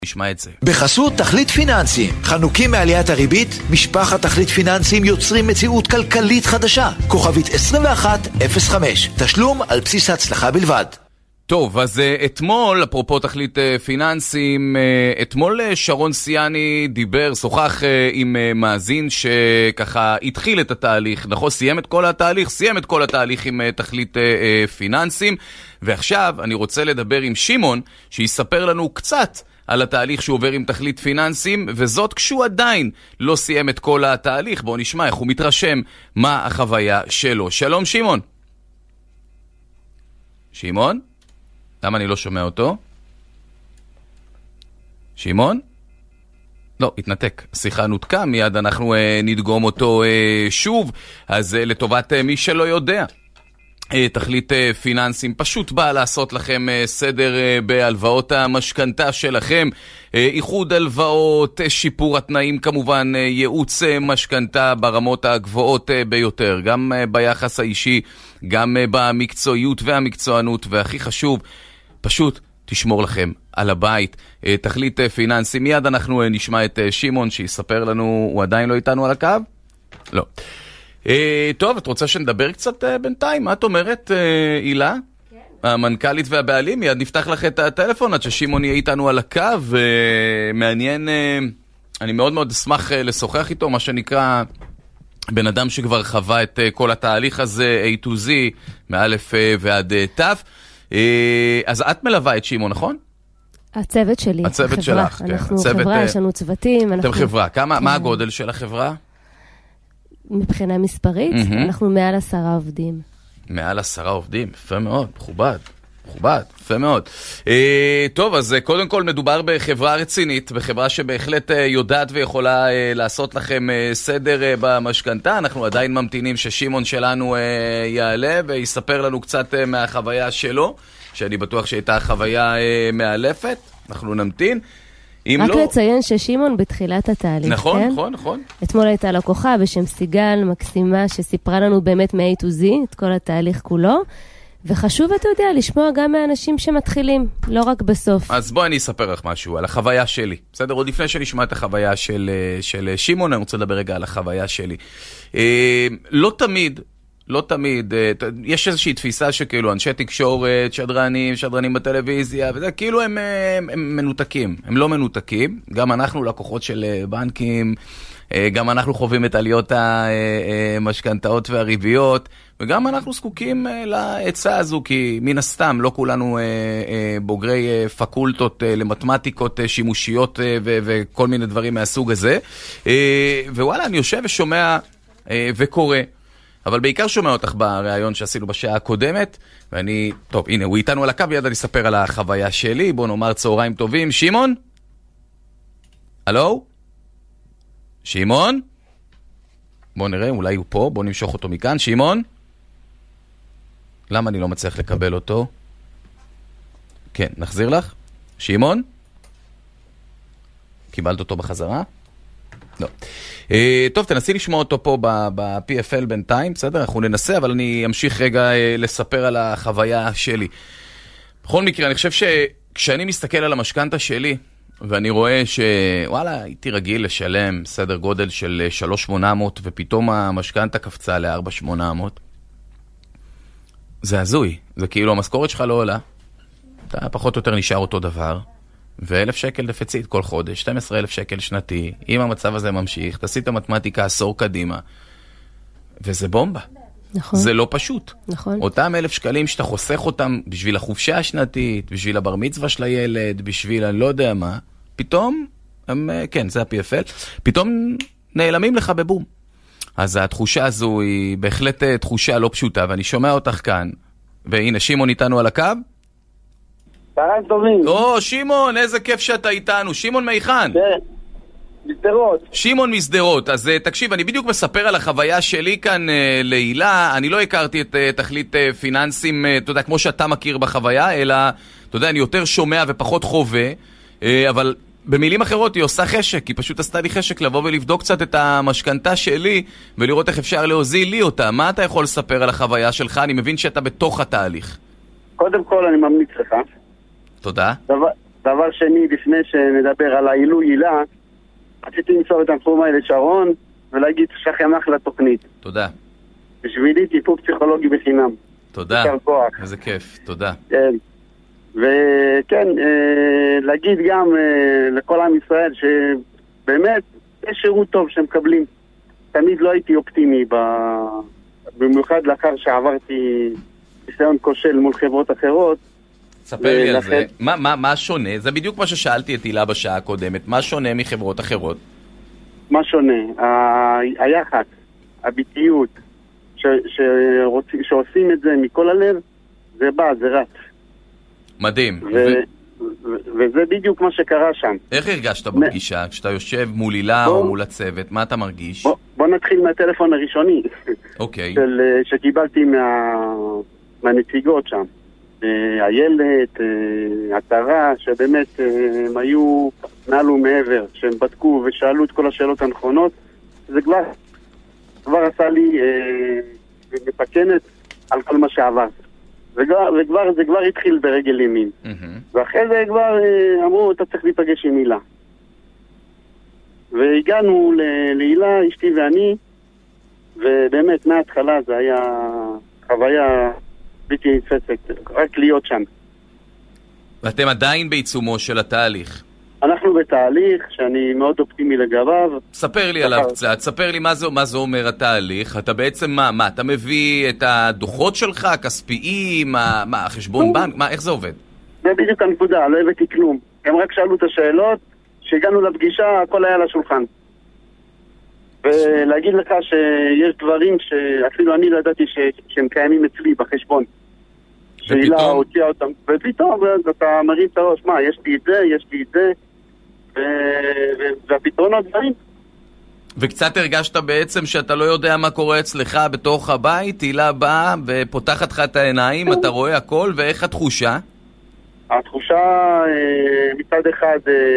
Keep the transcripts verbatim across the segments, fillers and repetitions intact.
נשמע את זה. בחסות תכלית פיננסים. חנוקים מעליית הריבית, משפחת תכלית פיננסים יוצרים מציאות כלכלית חדשה. כוכבית עשרים ואחת אפס חמש. תשלום על בסיס ההצלחה בלבד. טוב, אז אתמול, אפרופו תכלית פיננסים, אתמול שרון סיאני דיבר, שוחח עם מאזין שככה התחיל את התהליך, נכון? סיים את כל התהליך, סיים את כל התהליך עם תכלית פיננסים, ועכשיו אני רוצה לדבר עם שמעון, שיספר לנו קצת על התהליך שהוא עובר עם תכלית פיננסים, וזאת כשהוא עדיין לא סיים את כל התהליך. בואו נשמע איך הוא מתרשם מה החוויה שלו. שלום שמעון. שמעון? למה אני לא שומע אותו? שמעון? לא, התנתק. שיחה נותקה, מיד אנחנו אה, נדגום אותו אה, שוב. אז אה, לטובת אה, מי שלא יודע, אה, תכלית אה, פיננסים פשוט באה לעשות לכם אה, סדר אה, בהלוואות המשכנתה שלכם. אה, איחוד הלוואות, אה, שיפור התנאים כמובן, אה, ייעוץ אה, משכנתה ברמות הגבוהות אה, ביותר. גם אה, ביחס האישי, גם אה, במקצועיות והמקצוענות, והכי חשוב, פשוט תשמור לכם על הבית. תכלית פיננסי. מיד אנחנו נשמע את שמעון שיספר לנו. הוא עדיין לא איתנו על הקו? לא. טוב, את רוצה שנדבר קצת בינתיים? מה את אומרת, אילה? כן. המנכ"לית והבעלים, מיד נפתח לך את הטלפון עד ששמעון יהיה איתנו על הקו. מעניין, אני מאוד מאוד אשמח לשוחח איתו, מה שנקרא בן אדם שכבר חווה את כל התהליך הזה, A to Z, מאלף ועד תף. אז את מלווה את שמעון, נכון? הצוות שלי. הצוות שלך, כן. אנחנו חברה, יש לנו צוותים. אתם חברה. מה הגודל של החברה? מבחינה מספרית, אנחנו מעל עשרה עובדים. מעל עשרה עובדים, יפה מאוד, מכובד. מכובד, יפה מאוד. טוב, אז קודם כל מדובר בחברה רצינית, בחברה שבהחלט יודעת ויכולה לעשות לכם סדר במשכנתה. אנחנו עדיין ממתינים ששמעון שלנו יעלה ויספר לנו קצת מהחוויה שלו, שאני בטוח שהייתה חוויה מאלפת. אנחנו נמתין. רק לא... לציין ששמעון בתחילת התהליך, נכון, כן? נכון, נכון. אתמול הייתה לקוחה בשם סיגל מקסימה שסיפרה לנו באמת מ-A to Z, את כל התהליך כולו. וחשוב, אתה יודע, לשמוע גם מהאנשים שמתחילים, לא רק בסוף. אז בואי אני אספר לך משהו על החוויה שלי. בסדר, עוד לפני שנשמע את החוויה של, של שמעון, אני רוצה לדבר רגע על החוויה שלי. לא תמיד, לא תמיד, יש איזושהי תפיסה שכאילו אנשי תקשורת, שדרנים, שדרנים בטלוויזיה, וזה כאילו הם, הם, הם מנותקים. הם לא מנותקים. גם אנחנו לקוחות של בנקים, גם אנחנו חווים את עליות המשכנתאות והריביות, וגם אנחנו זקוקים להצעה הזו, כי מן הסתם לא כולנו בוגרי פקולטות למתמטיקות שימושיות וכל מיני דברים מהסוג הזה. ווואלה, אני יושב ושומע וקורא, אבל בעיקר שומע אותך בריאיון שעשינו בשעה הקודמת, ואני, טוב, הנה, הוא איתנו על הקו, יד אני אספר על החוויה שלי. בוא נאמר צהריים טובים. שמעון? הלו? שמעון? בוא נראה, אולי הוא פה, בוא נמשוך אותו מכאן. שמעון? למה אני לא מצליח לקבל אותו? כן, נחזיר לך. שמעון? קיבלת אותו בחזרה? לא. אה, טוב, תנסי לשמוע אותו פה ב-פי אף אל בינתיים, בסדר? אנחנו ננסה, אבל אני אמשיך רגע אה, לספר על החוויה שלי. בכל מקרה, אני חושב שכשאני מסתכל על המשכנתה שלי, ואני רואה שוואלה, הייתי רגיל לשלם סדר גודל של שלוש אלף שמונה מאות, ופתאום המשכנתה קפצה ל-ארבע אלף שמונה מאות. זה הזוי. זה כאילו המשכורת שלך לא עולה. אתה פחות או יותר נשאר אותו דבר. ו-אלף שקל דפציט כל חודש, שנים עשר אלף שקל שנתי. אם המצב הזה ממשיך, תעשי את המתמטיקה עשור קדימה. וזה בומבה. נכון. זה לא פשוט. נכון. אותם אלף שקלים שאתה חוסך אותם בשביל החופשה השנתית, בשביל הבר מצווה של הילד, בשביל אני לא יודע מה, פתאום, הם, כן, זה ה-פי אף אל, פתאום נעלמים לך בבום. אז התחושה הזו היא בהחלט תחושה לא פשוטה, ואני שומע אותך כאן, והנה, שמעון איתנו על הקו. צהריים טובים. או, שמעון, איזה כיף שאתה איתנו. שמעון מיכן. כן. מסדרות. שמעון מסדרות. אז תקשיב, אני בדיוק מספר על החוויה שלי כאן להילה. אני לא הכרתי את תכלית פיננסים, אתה יודע, כמו שאתה מכיר בחוויה, אלא, אתה יודע, אני יותר שומע ופחות חווה, אבל במילים אחרות היא עושה חשק, היא פשוט עשתה לי חשק לבוא ולבדוק קצת את המשכנתה שלי, ולראות איך אפשר להוזיל לי אותה. מה אתה יכול לספר על החוויה שלך? אני מבין שאתה בתוך התהליך. קודם כל אני ממליץ לך. תודה. דבר, דבר שני, לפני שנדבר על העילוי הילה, רציתי למסור את התנחומיי לשרון ולהגיד שכם אחלה תוכנית. תודה. בשבילי טיפול פסיכולוגי בחינם. תודה. איזה כיף, תודה. כן. וכן, להגיד גם לכל עם ישראל שבאמת יש שירות טוב שמקבלים. תמיד לא הייתי אופטימי, במיוחד לאחר שעברתי ניסיון כושל מול חברות אחרות. ספר לי על זה. מה, מה, מה שונה? זה בדיוק מה ששאלתי את הילה בשעה הקודמת. מה שונה מחברות אחרות? מה שונה? היחד, הביטיות, ש, שרוצ... שעושים את זה מכל הלב, זה בא, זה רץ. מדהים. ו... ו... וזה בדיוק מה שקרה שם. איך הרגשת בפגישה? כשאתה יושב מול הילה או מול הצוות, מה אתה מרגיש? בוא, בוא נתחיל מהטלפון הראשוני. אוקיי. של, שקיבלתי מה... מהנציגות שם. איילת, עטרה, שבאמת הם היו מעל ומעבר, שהם בדקו ושאלו את כל השאלות הנכונות. זה כבר, כבר עשה לי מפקנת על כל מה שעבר. וכבר, וכבר, זה כבר התחיל ברגל ימין. ואחרי זה כבר אמרו, אתה צריך להיפגש עם הילה. והגענו להילה, אשתי ואני, ובאמת מההתחלה זה היה חוויה בלתי נתפסת, רק להיות שם. ואתם עדיין בעיצומו של התהליך. אנחנו בתהליך שאני מאוד אופטימי לגביו. ספר לי עליו קצת, ספר לי מה זה, מה זה אומר התהליך. אתה בעצם, מה, מה, אתה מביא את הדוחות שלך, הכספיים, מה, מה, חשבון בנק, מה, איך זה עובד? זה בדיוק הנקודה, לא הבאתי כלום. הם רק שאלו את השאלות, שהגענו לפגישה, הכל היה על השולחן. ולהגיד לך שיש דברים שאפילו אני לא ידעתי שהם קיימים אצלי בחשבון. שאילה הוציאה אותם, ופתאום אתה מרים את הראש, מה, יש לי את זה, יש לי את זה, והפתרונות דברים. וקצת הרגשת בעצם שאתה לא יודע מה קורה אצלך בתוך הבית, הילה באה ופותחת לך את העיניים, אתה רואה הכל, ואיך התחושה? התחושה מצד אחד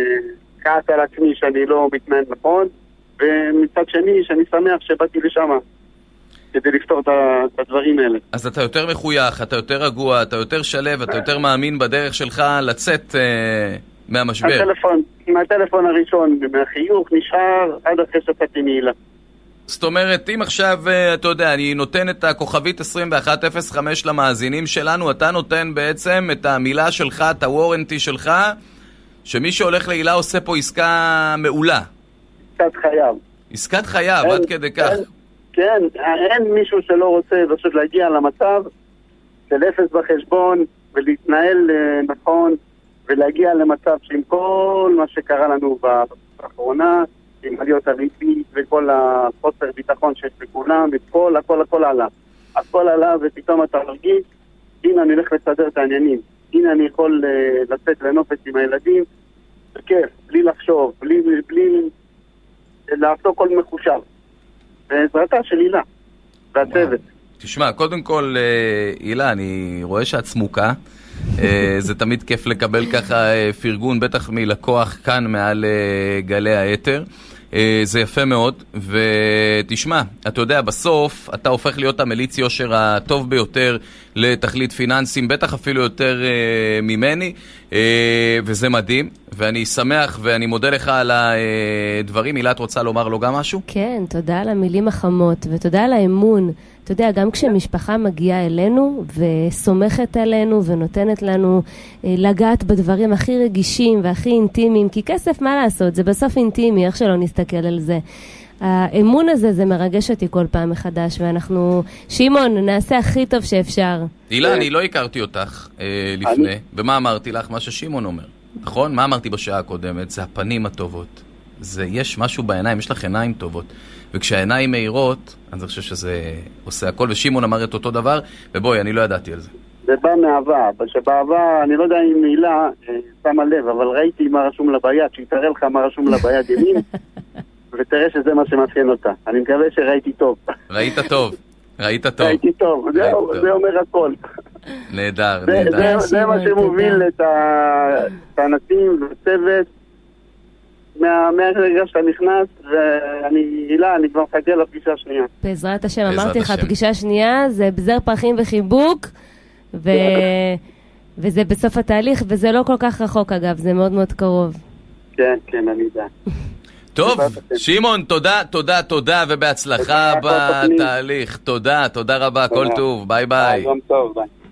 כעס על עצמי שאני לא מתנהל נכון, ומצד שני שאני שמח שבאתי לשם כדי לפתור את הדברים האלה. אז אתה יותר מחוייך, אתה יותר רגוע, אתה יותר שלב, אתה יותר מאמין בדרך שלך לצאת אה, מהמשבר. הטלפון, מהטלפון הראשון, מהחיוך נשאר עד אחרי שפתי מהילה. זאת אומרת, אם עכשיו, אתה יודע, אני נותן את הכוכבית עשרים ואחת אפס חמש למאזינים שלנו, אתה נותן בעצם את המילה שלך, את הוורנטי שלך, שמי שהולך להילה עושה פה עסקה מעולה. עסקת חייו. עסקת חייו, עד כדי כך. כן, אין מישהו שלא רוצה פשוט להגיע למצב של אפס בחשבון ולהתנהל נכון ולהגיע למצב שעם כל מה שקרה לנו באחרונה, עם עליות הריבית וכל החוסר ביטחון שיש בכולם, וכל, הכל, הכל עלה. הכל עלה ופתאום אתה מרגיש, הנה אני הולך לסדר את העניינים. הנה אני יכול לצאת לנופש עם הילדים, בכיף, בלי לחשוב, בלי, בלי לעשות כל מחושב. בעזרתה של הילה והצוות. תשמע, קודם כל, הילה, אני רואה שאת סמוקה. זה תמיד כיף לקבל ככה פרגון, בטח מלקוח כאן מעל גלי היתר. זה יפה מאוד, ותשמע, אתה יודע, בסוף אתה הופך להיות המליץ יושר הטוב ביותר לתכלית פיננסים, בטח אפילו יותר uh, ממני, uh, וזה מדהים, ואני שמח ואני מודה לך על הדברים. הילה, את רוצה לומר לו גם משהו? כן, תודה על המילים החמות, ותודה על האמון. אתה יודע, גם כשמשפחה מגיעה אלינו וסומכת עלינו ונותנת לנו אה, לגעת בדברים הכי רגישים והכי אינטימיים, כי כסף, מה לעשות? זה בסוף אינטימי, איך שלא נסתכל על זה. האמון הזה, זה מרגש אותי כל פעם מחדש, ואנחנו, שימון, נעשה הכי טוב שאפשר. הילה, אני לא הכרתי אותך אה, לפני, ומה אמרתי לך? מה ששימון אומר. נכון? מה אמרתי בשעה הקודמת? זה הפנים הטובות. זה, יש משהו בעיניים, יש לך עיניים טובות. וכשהעיניים מהירות, אני חושב שזה עושה הכל, ושימון אמר את אותו דבר, ובואי, אני לא ידעתי על זה. זה בא מאהבה, שבאהבה, אני לא יודע אם הילה שמה לב, אבל ראיתי מה רשום לבית, שיתראה לך מה רשום לבית ימין, ותראה שזה מה שמאפיין אותה. אני מקווה שראיתי טוב. ראית טוב, ראית טוב. ראיתי טוב, זה אומר הכל. נהדר, נהדר. זה מה שמוביל את האנשים והצוות, מהרגע שאתה נכנס, ואני, הילה, אני כבר מחכה לפגישה השנייה. בעזרת השם, אמרתי לך, פגישה שנייה זה בזר פרחים וחיבוק, וזה בסוף התהליך, וזה לא כל כך רחוק אגב, זה מאוד מאוד קרוב. כן, כן, אני יודע. טוב, שמעון, תודה, תודה, תודה, ובהצלחה בתהליך. תודה, תודה רבה, כל טוב, ביי ביי. יום טוב, ביי.